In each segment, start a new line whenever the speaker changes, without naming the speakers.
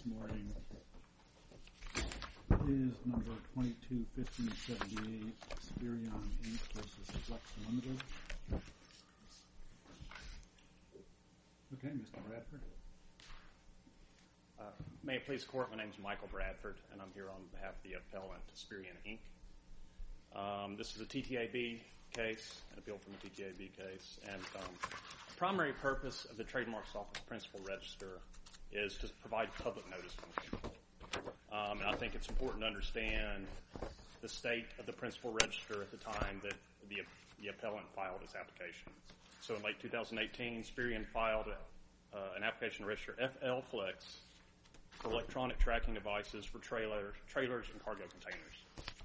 morning is number 221578, Spirion Inc. versus Flex Limited. Okay, Mr. Bradford.
May it please the Court, my name is Michael Bradford, and I'm here on behalf of the appellant, Spirion Inc. This is a TTAB case, an appeal from a TTAB case, and the primary purpose of the Trademarks Office Principal Register is to provide public notice function. And I think it's important to understand the state of the Principal Register at the time that the appellant filed his application. So in late 2018, Spirion filed an application to register FL Flex for electronic tracking devices for trailers and cargo containers.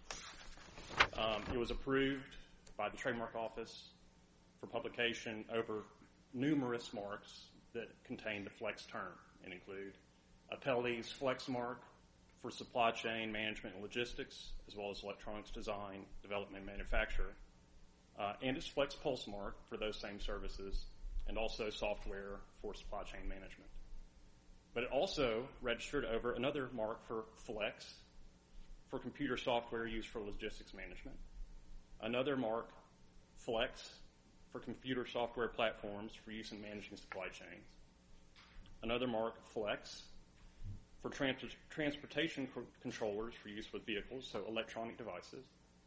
It was approved by the Trademark Office for publication over numerous marks that contain the Flex term and include Appellee's Flex mark for supply chain management and logistics, as well as electronics design, development, and manufacture, and its Flex Pulse mark for those same services, and also software for supply chain management. But it also registered over another mark for Flex for computer software used for logistics management, another mark, Flex, for computer software platforms for use in managing supply chains, another mark, Flex, for transportation controllers for use with vehicles, so electronic devices,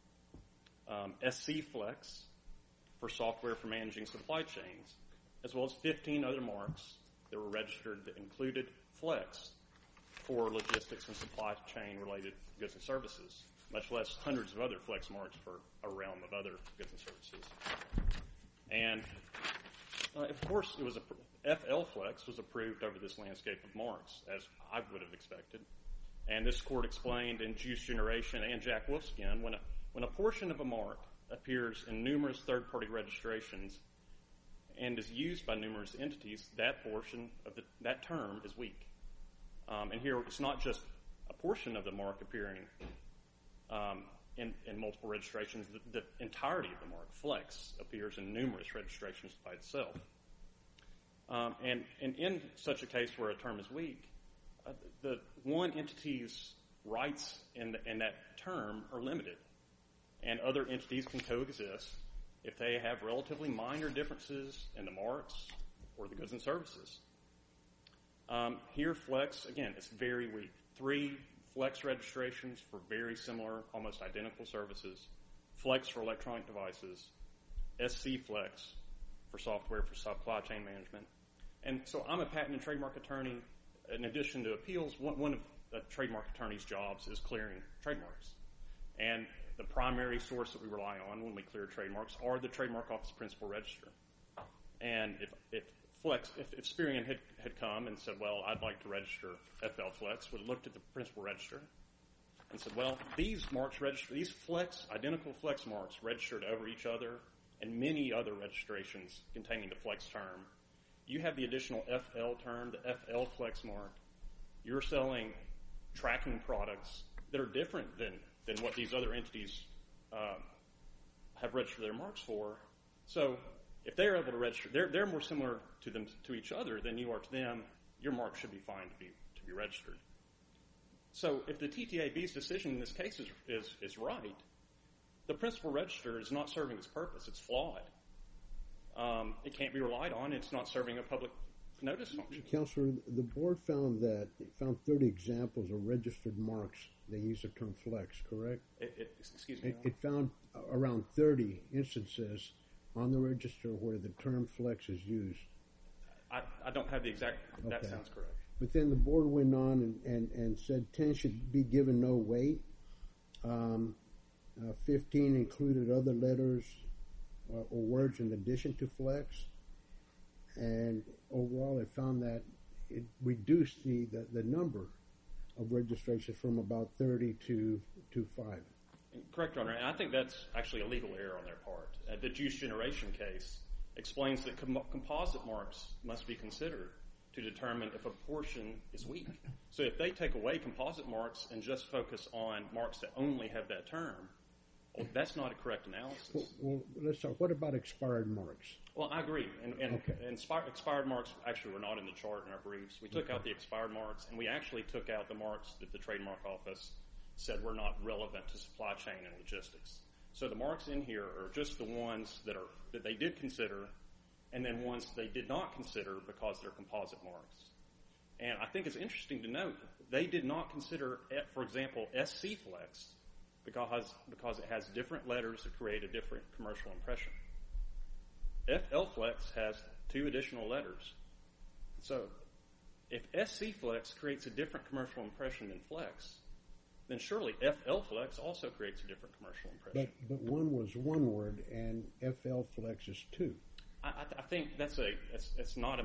SC Flex for software for managing supply chains, as well as 15 other marks that were registered that included Flex for logistics and supply chain related goods and services, much less hundreds of other Flex marks for a realm of other goods and services. And of course, FL Flex was approved over this landscape of marks, as I would have expected. And this court explained in Juice Generation and Jack Wolfskin, when a portion of a mark appears in numerous third-party registrations and is used by numerous entities, that portion of that term is weak. And here, it's not just a portion of the mark appearing in multiple registrations. The entirety of the mark, Flex, appears in numerous registrations by itself. And in such a case where a term is weak, the one entity's rights in that term are limited, and other entities can coexist if they have relatively minor differences in the marks or the goods and services. Here, Flex, again, it's very weak. 3 Flex registrations for very similar, almost identical services, Flex for electronic devices, SC Flex for software for supply chain management. And so I'm a patent and trademark attorney. In addition to appeals, one of the trademark attorney's jobs is clearing trademarks. And the primary source that we rely on when we clear trademarks are the Trademark Office Principal Register. And if Spirion had come and said, well, I'd like to register FL Flex, would have looked at the Principal Register and said, well, these marks these identical Flex marks registered over each other and many other registrations containing the Flex term. You have the additional FL term, the FL Flex mark. You're selling tracking products that are different than what these other entities have registered their marks for. So if they're able to register, they're more similar to each other than you are to them. Your mark should be fine to be registered. So if the TTAB's decision in this case is right, the Principal Register is not serving its purpose. It's flawed. It can't be relied on. It's not serving a public notice function.
Counselor, the board found 30 examples of registered marks that use the term Flex, correct?
Excuse me?
It found around 30 instances on the register where the term Flex is used.
I don't have the exact, that sounds correct.
But then the board went on and said 10 should be given no weight. 15 included other letters or words in addition to Flex. And overall, it found that it reduced the number of registrations from about 30 to 5.
Correct, Your Honor. And I think that's actually a legal error on their part. The Juice Generation case explains that composite marks must be considered to determine if a portion is weak. So if they take away composite marks and just focus on marks that only have that term, Well, that's not a correct analysis.
Well, let's talk. What about expired marks?
Well, I agree. And
Okay.
expired marks actually were not in the chart in our briefs. We took out the expired marks, and we actually took out the marks that the Trademark Office said were not relevant to supply chain and logistics. So the marks in here are just the ones that they did consider, and then ones they did not consider because they're composite marks. And I think it's interesting to note they did not consider, for example, SC Flex because it has different letters that create a different commercial impression. FL Flex has 2 additional letters. So if SC Flex creates a different commercial impression than Flex, then surely FL Flex also creates a different commercial impression.
But one was one word, and FL Flex is 2.
I think that's not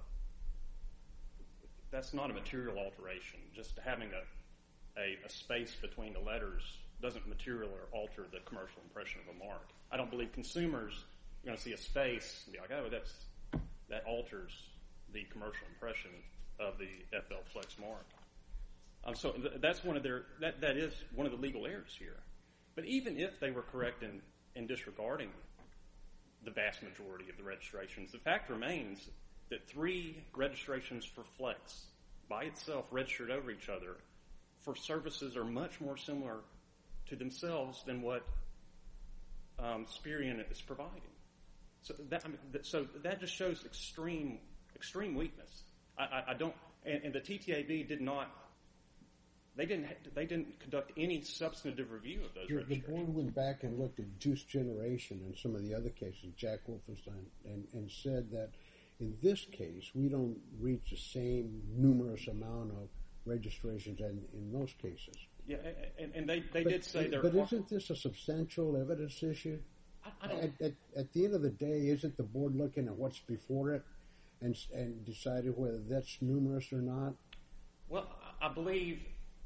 a material alteration. Just having a space between the letters doesn't materially alter the commercial impression of a mark. I don't believe consumers are going to see a space and be like, oh, that alters the commercial impression of the FL Flex mark. So that's that is one of the legal errors here. But even if they were correct in disregarding the vast majority of the registrations, the fact remains that 3 registrations for Flex by itself registered over each other for services are much more similar to themselves than what Spirion is providing. So that just shows extreme weakness. I don't, and the TTAB did not. They didn't conduct any substantive review of those registrations.
The board went back and looked at Juice Generation and some of the other cases, Jack Wolfenstein, and said that in this case we don't reach the same numerous amount of registrations in those cases.
Yeah, and they did say there.
But isn't this a substantial evidence issue? At the end of the day, isn't the board looking at what's before it and deciding whether that's numerous or not?
Well, I believe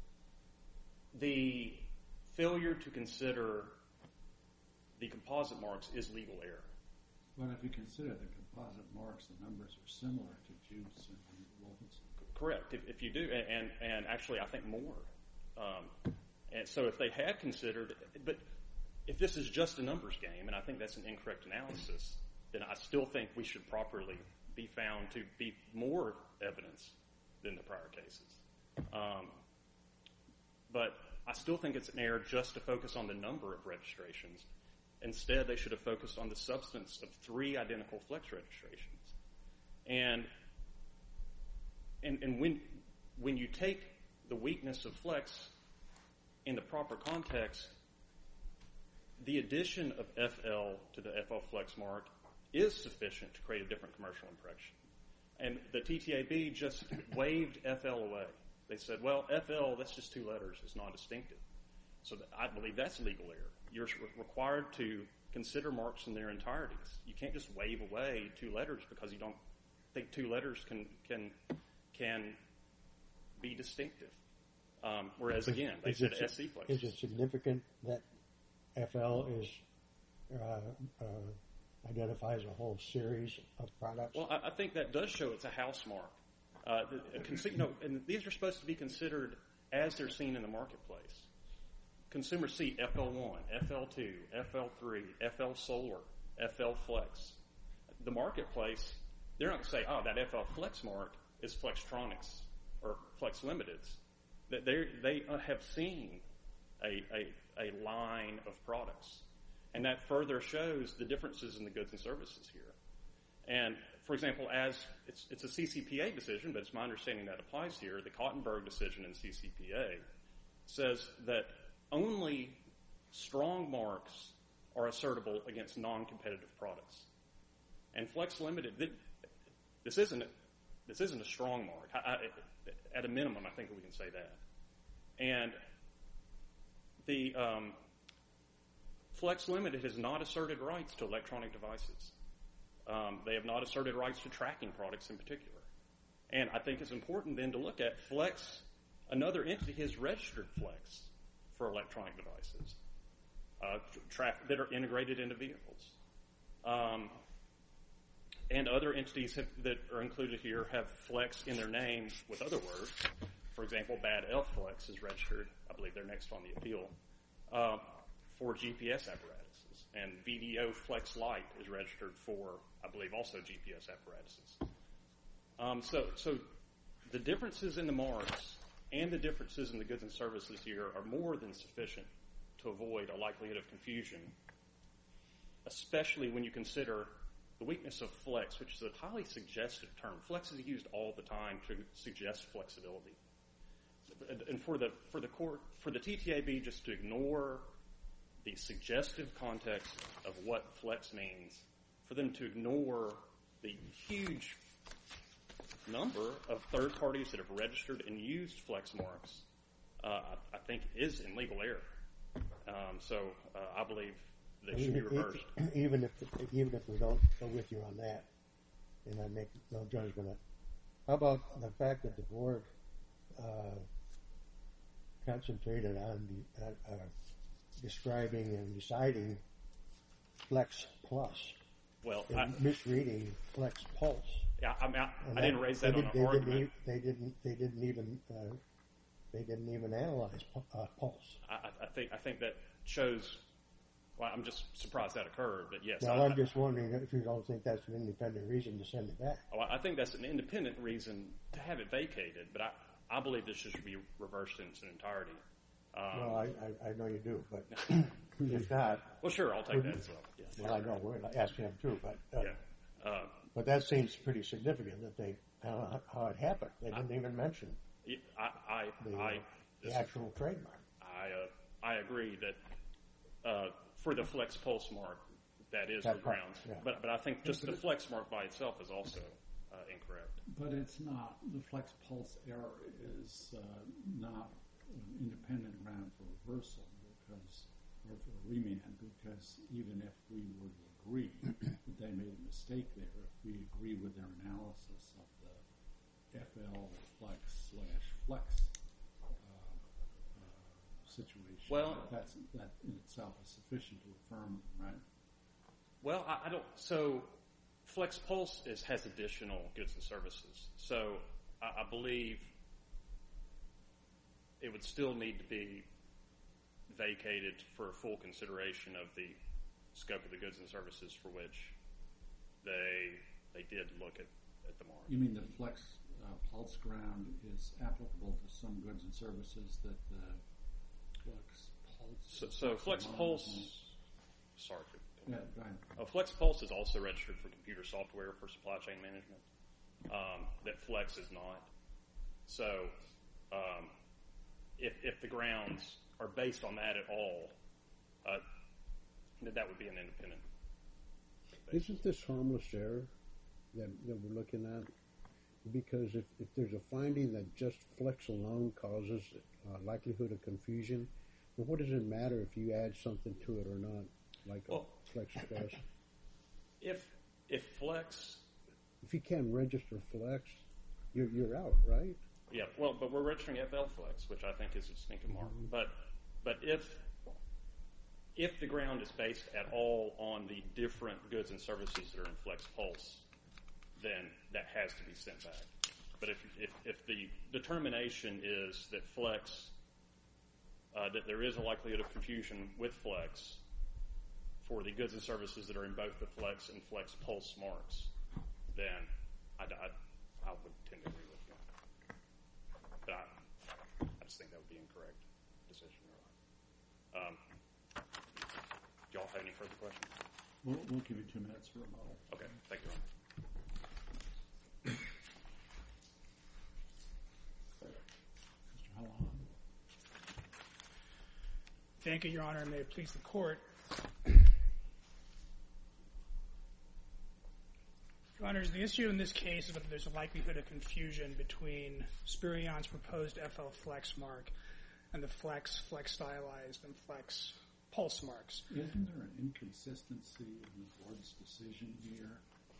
the failure to consider the composite marks is legal error.
But if you consider the composite marks, the numbers are similar to Juice and Wolfenstein.
Correct, if you do, and actually I think more. And so if they had considered, but if this is just a numbers game, and I think that's an incorrect analysis, then I still think we should properly be found to be more evidence than the prior cases. But I still think it's an error just to focus on the number of registrations. Instead, they should have focused on the substance of 3 identical Flex registrations. And when you take the weakness of Flex in the proper context, the addition of FL to the FL Flex mark is sufficient to create a different commercial impression. And the TTAB just waved FL away. They said, well, FL, that's just 2 letters. It's non-distinctive. So I believe that's legal error. You're required to consider marks in their entireties. You can't just wave away 2 letters because you don't think 2 letters can be distinctive. Whereas, again, they said SC Flex.
Is it significant that FL is identifies a whole series of products?
Well, I think that does show it's a house mark. And these are supposed to be considered as they're seen in the marketplace. Consumers see FL1, FL2, FL3, FL Solar, FL Flex. The marketplace, they're not going to say, oh, that FL Flex mark is Flextronics or Flex Limiteds. They have seen a line of products. And that further shows the differences in the goods and services here. And, for example, as it's a CCPA decision, but it's my understanding that applies here, the Cottenberg decision in CCPA says that only strong marks are assertable against non-competitive products. And Flex Limited, this isn't a strong mark. At a minimum, I think we can say that. And the Flex Limited has not asserted rights to electronic devices. They have not asserted rights to tracking products in particular. And I think it's important then to look at Flex. Another entity has registered Flex for electronic devices that are integrated into vehicles. And other entities that are included here have Flex in their names with other words. For example, Bad Elf Flex is registered. I believe they're next on the appeal for GPS apparatuses, and VDO Flex Lite is registered for, I believe, also GPS apparatuses. So the differences in the marks and the differences in the goods and services here are more than sufficient to avoid a likelihood of confusion, especially when you consider the weakness of flex, which is a highly suggestive term. Flex is used all the time to suggest flexibility. And for the TTAB just to ignore the suggestive context of what flex means, for them to ignore the huge number of third parties that have registered and used flex marks, I think is in legal error. So I believe they should be reversed.
Even if we don't go with you on that, and I make no judgment. How about the fact that the board concentrated on describing and deciding Flex Plus,
well,
misreading Flex Pulse?
Yeah, I didn't raise that on an argument.
They didn't even analyze Pulse.
I think that shows. Well, I'm just surprised that occurred, but yes.
Well, I'm just wondering if you don't think that's an independent reason to send it back.
Oh, I think that's an independent reason to have it vacated, but I believe this should be reversed in its entirety.
Well, I know you do, but if not...
Well, sure, I'll take that as well. Yes.
Well, I know, we're asking him too, but... but that seems pretty significant that how it happened. They didn't even mention the actual trademark.
I agree that for the Flex Pulse mark, that is the grounds. Yeah. But I think just the Flex mark by itself is also incorrect.
But it's not. The Flex Pulse error is not an independent ground for reversal or for remand, because even if we were to agree that they made a mistake there, if we agree with their analysis of the FL Flex/Flex situation, that in itself is sufficient to affirm them, right?
Well, I don't. So Flex Pulse has additional goods and services. So I believe it would still need to be vacated for full consideration of the scope of the goods and services for which they did look at the mark.
You mean the Flex Pulse ground is applicable to some goods and services that the Flex Pulse...
So Flex Pulse... Sorry.
Yeah, go ahead.
Flex Pulse is also registered for computer software for supply chain management. That Flex is not. So if the grounds are based on that at all, that would be an independent basis.
Isn't this harmless error that we're looking at? Because if there's a finding that just Flex alone causes likelihood of confusion, well, what does it matter if you add something to it or not, like a Flex Plus?
If Flex...
If you can't register Flex, you're out, right?
Yeah, well, but we're registering FL Flex, which I think is a distinctive mark. But if the ground is based at all on the different goods and services that are in Flex Pulse, then that has to be sent back. But if the determination is that Flex, that there is a likelihood of confusion with Flex for the goods and services that are in both the Flex and Flex Pulse marks, then I would tend to agree with you. But I just think that would be an incorrect decision. Do y'all have any further questions?
We'll give you 2 minutes for a moment.
Okay, thank you, Ron.
Mr. Halloran.
Thank you, Your Honor, and may it please the Court. Your Honors, the issue in this case is whether there's a likelihood of confusion between Spirion's proposed FL Flex mark and the Flex stylized, and Flex Pulse marks.
Isn't there an inconsistency in the Board's decision here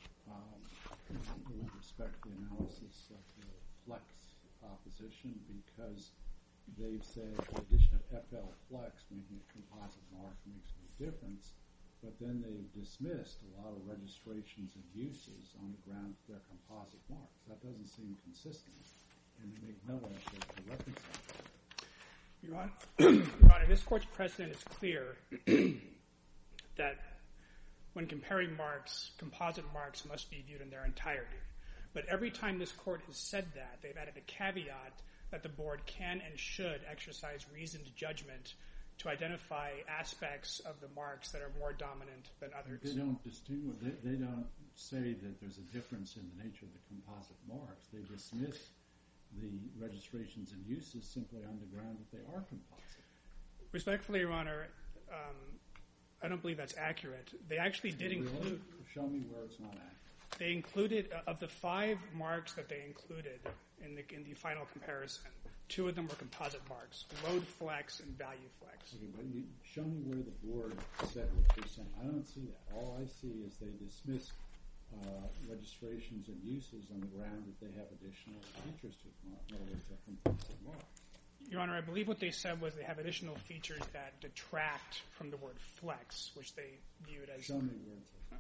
with respect to the analysis of the Flex opposition? Because they've said the addition of FL Flex, making a composite mark, makes no difference, but then they've dismissed a lot of registrations and uses on the grounds they're composite marks. That doesn't seem consistent, and they make no effort to reconcile that.
Your Honor, Honor, this Court's precedent is clear that when comparing marks, composite marks must be viewed in their entirety. But every time this Court has said that, they've added a caveat that the Board can and should exercise reasoned judgment to identify aspects of the marks that are more dominant than others.
They don't distinguish. They don't say that there's a difference in the nature of the composite marks. They dismiss the registrations and uses simply on the ground that they are composite.
Respectfully, Your Honor, I don't believe that's accurate. They actually did include...
Show me where it's not accurate.
They included, of the 5 marks that they included in the final comparison, 2 of them were composite marks, load flex and value flex.
Okay, but show me where the Board said what you're saying. I don't see that. All I see is they dismiss registrations and uses on the ground that they have additional features to them. In other words, a composite mark.
Your Honor, I believe what they said was they have additional features that detract from the word flex, which they viewed as...
Show me where it's at.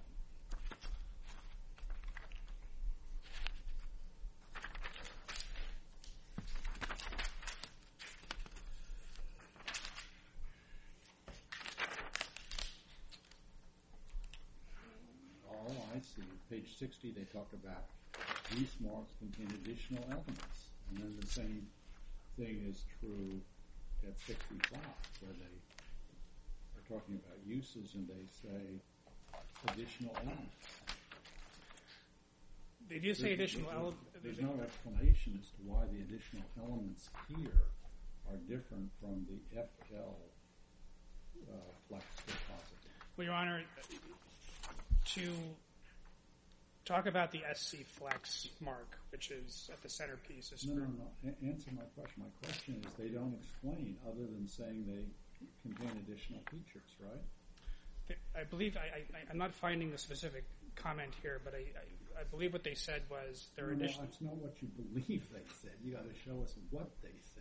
I see. Page 60, they talk about these marks contain additional elements. And then the same thing is true at 65, where they are talking about uses and they say additional elements.
They do say additional elements.
There's no explanation as to why the additional elements here are different from the FL flex composite.
Well, Your Honor, to talk about the SC flex mark, which is at the centerpiece.
No. Answer my question. My question is they don't explain other than saying they contain additional features, right?
I believe, I'm not finding the specific comment here, but I believe what they said was there are additional...
No, that's not what you believe they said. You got to show us what they said.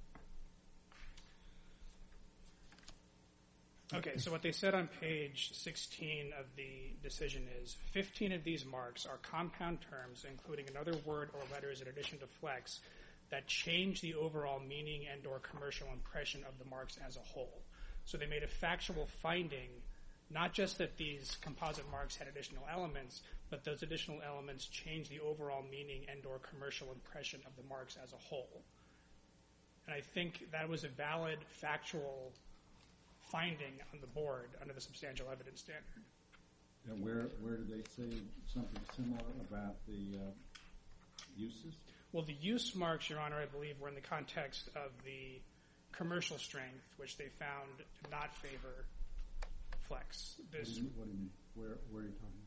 Okay, so what they said on page 16 of the decision is 15 of these marks are compound terms, including another word or letters in addition to flex, that change the overall meaning and or commercial impression of the marks as a whole. So they made a factual finding, not just that these composite marks had additional elements, but those additional elements change the overall meaning and or commercial impression of the marks as a whole. And I think that was a valid factual finding on the Board under the substantial evidence standard.
And where do they say something similar about the uses?
Well, the use marks, Your Honor, I believe were in the context of the commercial strength, which they found did not favor flex.
What do you mean? Where are you talking about?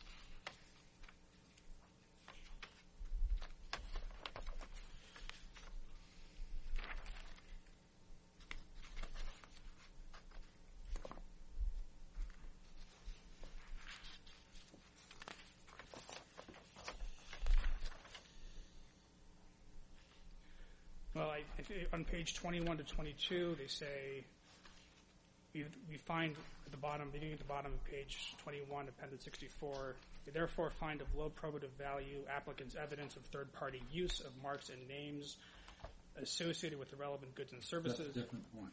Well, on page 21 to 22, they say, we find at the bottom, beginning at the bottom of page 21, appendix 64, we therefore find of low probative value applicants' evidence of third-party use of marks and names associated with the relevant goods and services.
That's a different point.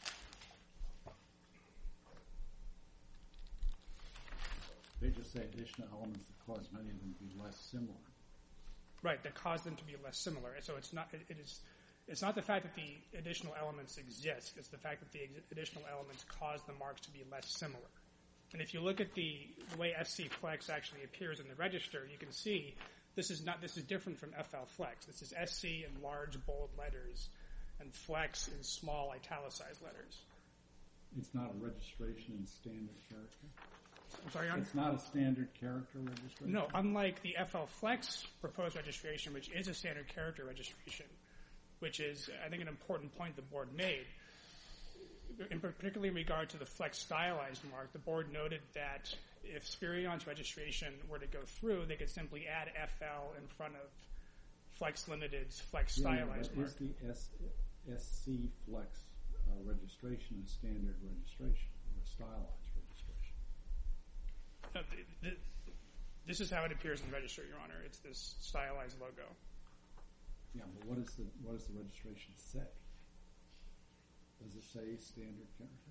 They just say additional elements that cause many of them to be less similar.
Right, that cause them to be less similar. So it's not the fact that the additional elements exist, it's the fact that the additional elements cause the marks to be less similar. And if you look at the way SC flex actually appears in the register, you can see this is different from FL flex. This is SC in large bold letters and flex in small italicized letters.
It's not a registration in standard character?
I'm sorry, Your Honor?
It's not a standard character registration?
No, unlike the FL flex proposed registration, which is a standard character registration, which is, I think, an important point the Board made. Particularly in regard to the flex stylized mark, the Board noted that if Spirion's registration were to go through, they could simply add FL in front of Flex Limited's flex stylized mark.
Is the SC flex registration a standard registration or a stylized registration?
This is how it appears in the register, Your Honor. It's this stylized logo.
Yeah, but what does the registration say? Does it say standard character?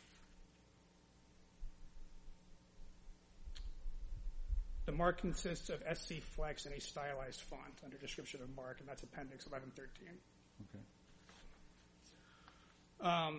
The mark consists of SC Flex and a stylized font under description of mark, and that's Appendix 1113.
Okay.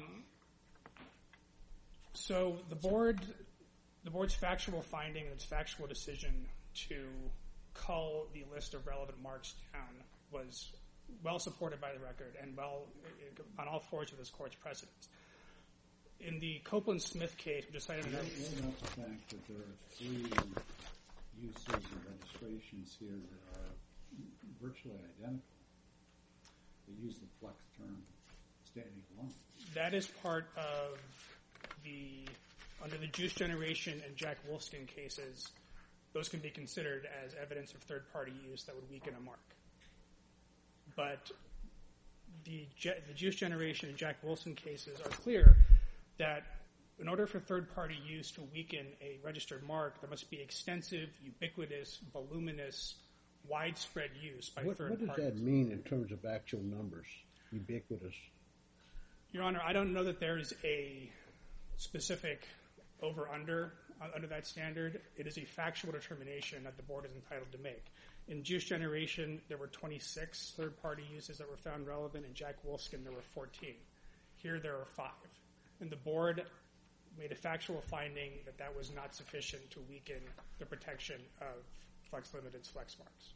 So the board's factual finding and its factual decision to cull the list of relevant marks down was well supported by the record and well on all fours of this court's precedents. In the Copeland-Smith case, which is cited in
What about the fact that there are 3 uses or registrations here that are virtually identical? They use the flex term standing alone.
that is part of under the Juice Generation and Jack Wolfskin cases, those can be considered as evidence of third-party use that would weaken a mark. But the Juice Generation and Jack Wolfskin cases are clear that in order for third-party use to weaken a registered mark, there must be extensive, ubiquitous, voluminous, widespread use by third parties.
What does that mean in terms of actual numbers, ubiquitous?
Your Honor, I don't know that there is a specific over-under under that standard. It is a factual determination that the board is entitled to make. In Juice Generation, there were 26 third-party uses that were found relevant. In Jack Wolfskin, there were 14. Here, there are 5. And the board made a factual finding that that was not sufficient to weaken the protection of Flex Limited's flex marks.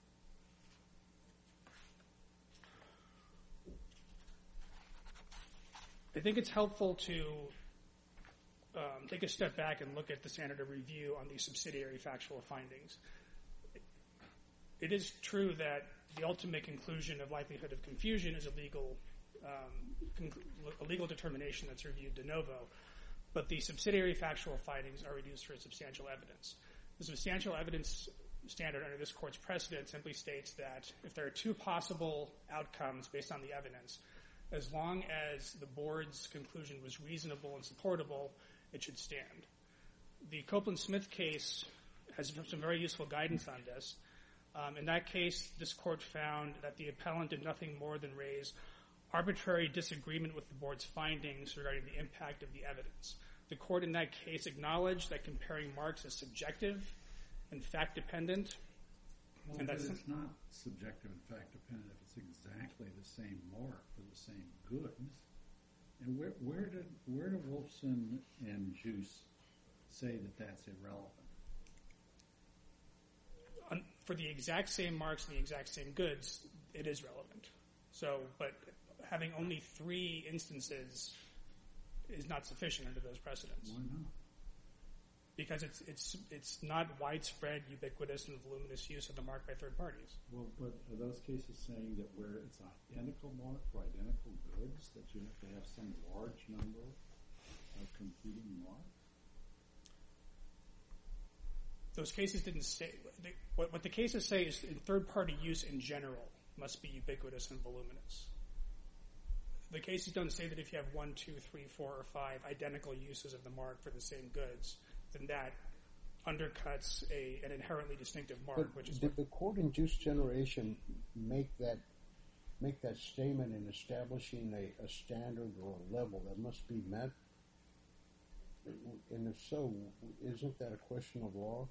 I think it's helpful to take a step back and look at the standard of review on these subsidiary factual findings. It is true that the ultimate conclusion of likelihood of confusion is a legal determination that's reviewed de novo, but the subsidiary factual findings are reduced for substantial evidence. The substantial evidence standard under this court's precedent simply states that if there are 2 possible outcomes based on the evidence, as long as the board's conclusion was reasonable and supportable, it should stand. The Copeland-Smith case has some very useful guidance on this. In that case, this court found that the appellant did nothing more than raise arbitrary disagreement with the board's findings regarding the impact of the evidence. The court in that case acknowledged that comparing marks is subjective and fact-dependent.
Well,
and
but it's not subjective and fact-dependent if it's exactly the same mark for the same goods. And where did Wolfson and Juice say that that's irrelevant?
For the exact same marks and the exact same goods, it is relevant. So, but having only 3 instances is not sufficient under those precedents.
Why not?
Because it's not widespread, ubiquitous, and voluminous use of the mark by third parties.
Well, but are those cases saying that where it's an identical mark for identical goods, that you have to have some large number of competing marks?
Those cases didn't say. What the cases say is in third-party use in general must be ubiquitous and voluminous. The cases don't say that if you have 1, 2, 3, 4, or 5 identical uses of the mark for the same goods, then that undercuts an inherently distinctive mark.
But did the court in Juice Generation make that statement in establishing a standard or a level that must be met? And if so, isn't that a question of law?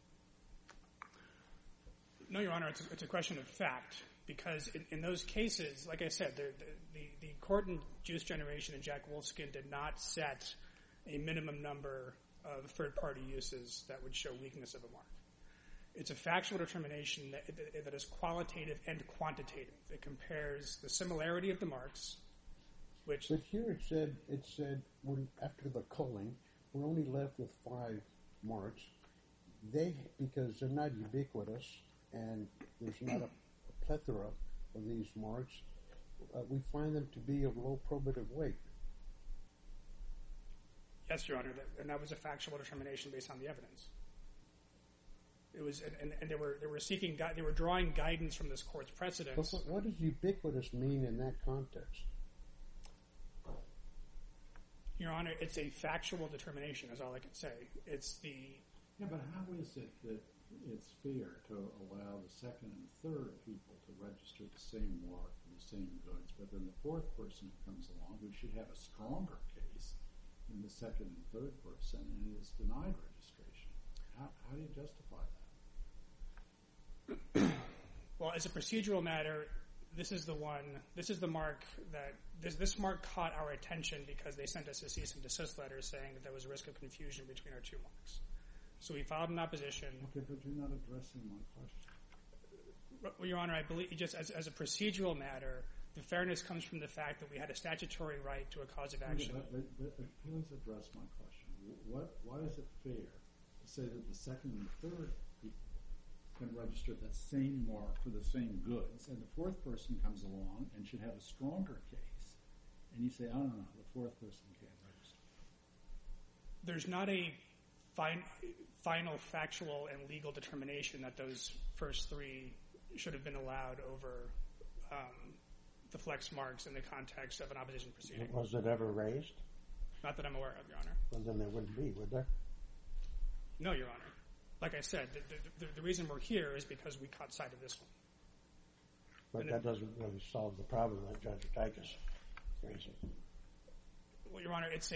No, Your Honor, it's a question of fact. Because in those cases, like I said, the court in Juice Generation and Jack Wolfskin did not set a minimum number of third-party uses that would show weakness of a mark. It's a factual determination that is qualitative and quantitative. It compares the similarity of the marks, which...
But here it said after the culling, we're only left with 5 marks. Because they're not ubiquitous and there's not a plethora of these marks, we find them to be of low probative weight.
Yes, Your Honor, and that was a factual determination based on the evidence. It was, and they were drawing guidance from this court's precedents.
But what does ubiquitous mean in that context?
Your Honor, it's a factual determination, is all I can say.
Yeah, but how is it that it's fair to allow the second and third people to register the same mark for the the same goods, but then the fourth person who comes along who should have a stronger case than the second and third person and is denied registration. How do you justify that?
Well, as a procedural matter, this is the mark that this mark caught our attention because they sent us a cease and desist letter saying that there was a risk of confusion between our two marks. So we filed an opposition.
Okay, but you're not addressing my question.
Well, Your Honor, I believe just as a procedural matter, the fairness comes from the fact that we had a statutory right to a cause of action.
But please address my question. Why is it fair to say that the second and third people can register the same mark for the same goods, and the fourth person comes along and should have a stronger case, and you say, oh, no, the fourth person can't register?
There's not a final factual and legal determination that those first three should have been allowed over the flex marks in the context of an opposition proceeding.
Was it ever raised?
Not that I'm aware of, Your Honor.
Well, then there wouldn't be, would there?
No, Your Honor. Like I said, the reason we're here is because we caught sight of this one.
But that doesn't really solve the problem that Judge Titus raised.
Well, Your Honor, it's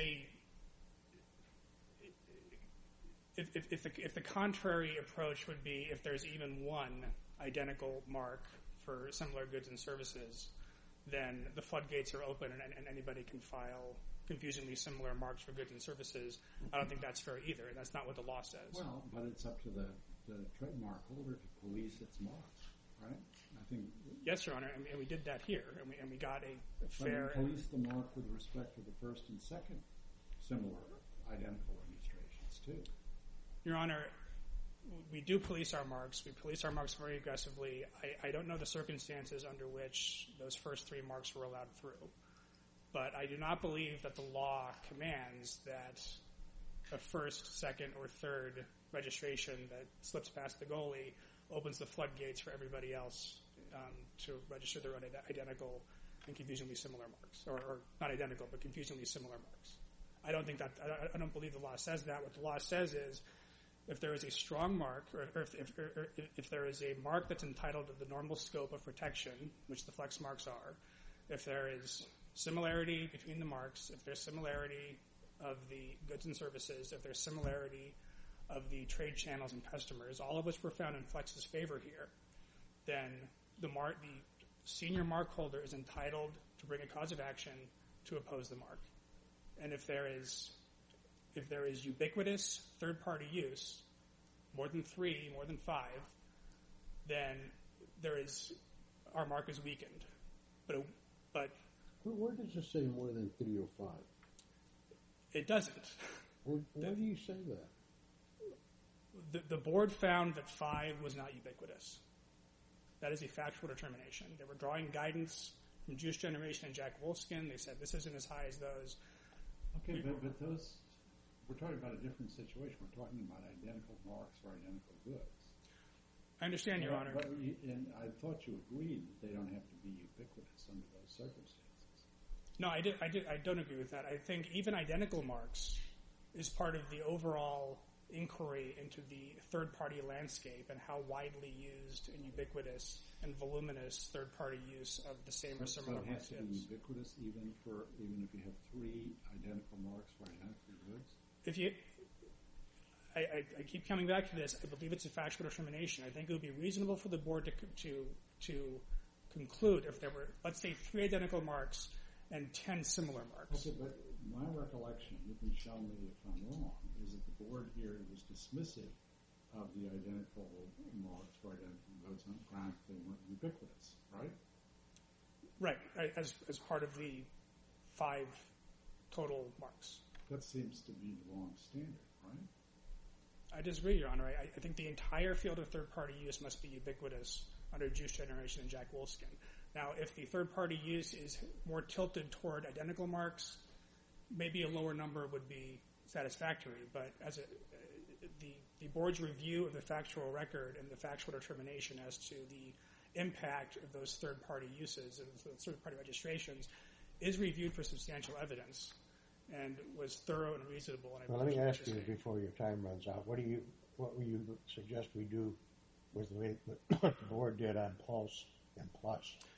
if the contrary approach would be if there's even one identical mark for similar goods and services, then the floodgates are open and anybody can file confusingly similar marks for goods and services. I don't think that's fair either, and that's not what the law says.
Well, but it's up to the trademark holder to police its marks, right? I think.
Yes, Your Honor, and we did that here, and we got a fair.
But police the mark with respect to the first and second similar identical registrations too.
Your Honor, we do police our marks. We police our marks very aggressively. I don't know the circumstances under which those first three marks were allowed through. But I do not believe that the law commands that a first, second, or third registration that slips past the goalie opens the floodgates for everybody else to register their own identical and confusingly similar marks. Or not identical, but confusingly similar marks. I don't believe the law says that. What the law says is if there is a strong mark, or if there is a mark that's entitled to the normal scope of protection, which the flex marks are, if there is similarity between the marks, if there's similarity of the goods and services, if there's similarity of the trade channels and customers, all of which were found in Flex's favor here, then the senior mark holder is entitled to bring a cause of action to oppose the mark. And if there is ubiquitous third-party use, more than 3, more than 5, then our mark is weakened. But
where does it say more than 3 or 5?
It doesn't.
Where do you say that?
The board found that 5 was not ubiquitous. That is a factual determination. They were drawing guidance from Juice Generation and Jack Wolfskin. They said this isn't as high as those.
Okay, but those, we're talking about a different situation. We're talking about identical marks for identical goods.
I understand, Your Honor.
And I thought you agreed that they don't have to be ubiquitous under those circumstances.
No, I don't agree with that. I think even identical marks is part of the overall inquiry into the third-party landscape and how widely used and ubiquitous and voluminous third-party use of the same or similar marks is.
So it has to be ubiquitous even if you have 3 identical marks for identical goods?
I keep coming back to this. I believe it's a factual determination. I think it would be reasonable for the board to conclude if there were, let's say, 3 identical marks and 10 similar marks.
Okay, but my recollection, you can show me if I'm wrong, is that the board here was dismissive of the identical marks for identical goods on the grounds they weren't ubiquitous, right?
Right, as part of the 5 total marks.
That seems to be the wrong standard, right?
I disagree, Your Honor. I think the entire field of third-party use must be ubiquitous under Juice Generation and Jack Wolfskin. Now, if the third-party use is more tilted toward identical marks, maybe a lower number would be satisfactory. But as the board's review of the factual record and the factual determination as to the impact of those third-party uses and third-party registrations is reviewed for substantial evidence and was thorough and reasonable. And
let me ask you before your time runs out, what will you suggest we do with the way what the board did on Pulse and Plus?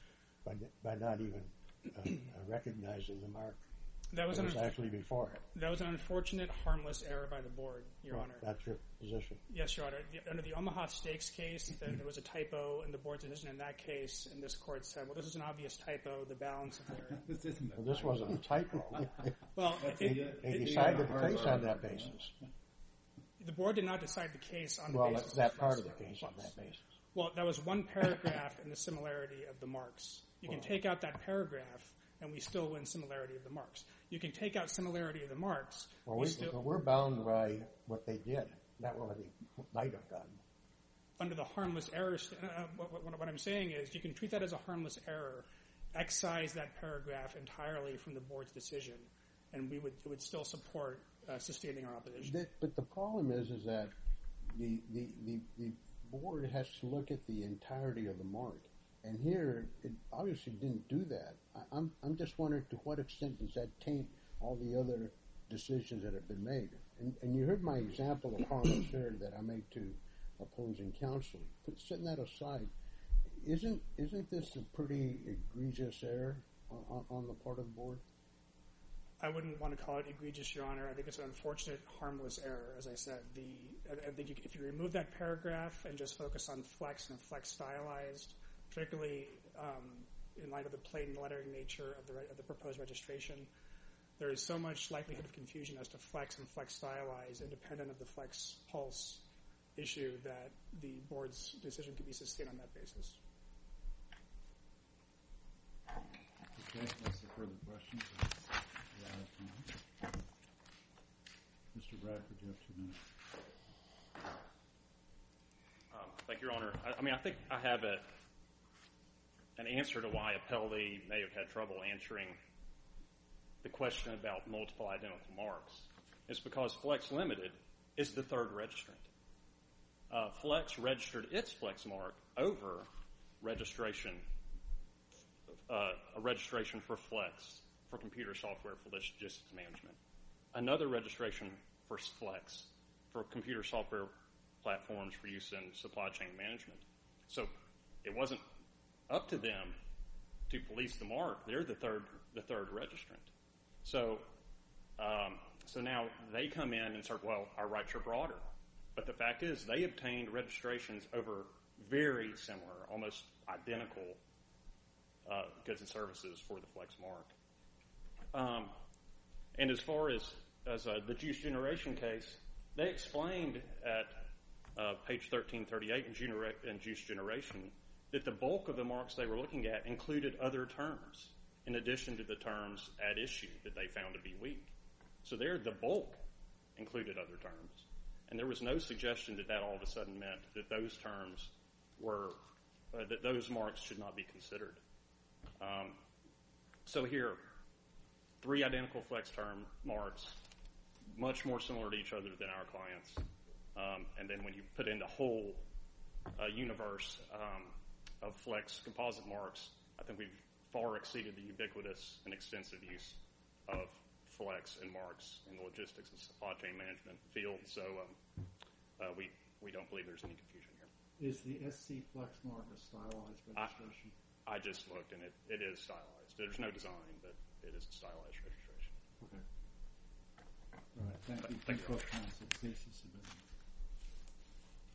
by not even recognizing the mark.
That was,
It was actually before it.
that was an unfortunate, harmless error by the board, Your Honor.
That's your position.
Yes, Your Honor. Under the Omaha Steaks case, there was a typo in the board's decision in that case, and this court said, well, this is an obvious typo, the balance of their...
This isn't
Well, this wasn't a typo.
Well,
They decided the case on that basis.
the board did not decide the case on the
Well,
basis
that
of
part of the
flex
case on that basis.
Well, that was one paragraph in the similarity of the marks. You can take out that paragraph, and we still win similarity of the marks. You can take out similarity of the marks.
Well, we're bound by what they did, not what they might have done.
Under the harmless error, what I'm saying is you can treat that as a harmless error, excise that paragraph entirely from the board's decision, and it would still support sustaining our opposition.
But the problem is that the board has to look at the entirety of the mark, and here it obviously didn't do that. I'm just wondering to what extent does that taint all the other decisions that have been made? And you heard my example of harmless error that I made to opposing counsel. But setting that aside, isn't this a pretty egregious error on the part of the board?
I wouldn't want to call it egregious, Your Honor. I think it's an unfortunate, harmless error, as I said. I think if you remove that paragraph and just focus on flex and flex stylized, particularly in light of the plain lettering nature of the proposed registration, there is so much likelihood of confusion as to flex and flex stylized, independent of the flex pulse issue, that the board's decision could be sustained on that basis.
Okay, that's the further questions. Mr. Bradford, you have 2 minutes.
Thank you, Your Honor. I think I have an answer to why appellee may have had trouble answering the question about multiple identical marks. It's because Flex Limited is the third registrant. Flex registered its Flex mark over registration, a registration for Flex, for computer software for logistics management. Another registration for Flex, for computer software platforms for use in supply chain management. So it wasn't up to them to police the mark. They're the third registrant. So now they come in and start, well, our rights are broader. But the fact is they obtained registrations over very similar, almost identical goods and services for the Flex mark. And as far as the Juice Generation case, they explained at page 1338 in Juice Generation that the bulk of the marks they were looking at included other terms in addition to the terms at issue that they found to be weak. So there, the bulk included other terms. And there was no suggestion that all of a sudden meant that those terms were, that those marks should not be considered. So here, 3 identical Flex term marks, much more similar to each other than our clients. And then when you put in the whole universe of Flex composite marks, I think we've far exceeded the ubiquitous and extensive use of Flex and marks in the logistics and supply chain management field. So we don't believe there's any confusion here.
Is the SC Flex mark a stylized registration?
I just looked, and it is stylized. There's no design, but it is a stylized registration.
Okay. All right. Thank you. Thank you both counsel. Case is submitted.